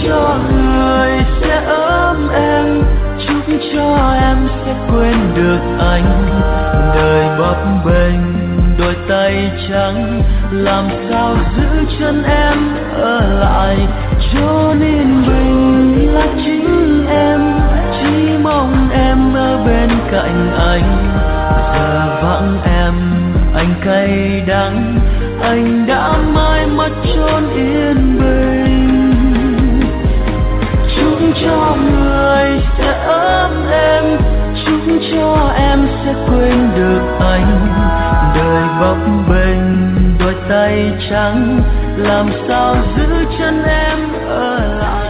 cho người sẽ ấm em, chúc cho em sẽ quên được anh. Đời bấp bênh đôi tay trắng, làm sao giữ chân em ở lại. Cho nên mình là chính em, chỉ mong em ở bên cạnh anh. Giờ vắng em, anh cay đắng, anh đã mãi mất chốn yên bình. Chúc cho người sẽ ấm em, chúc cho em sẽ quên được anh. Đời bấp bênh đôi tay trắng, làm sao giữ chân em ở lại.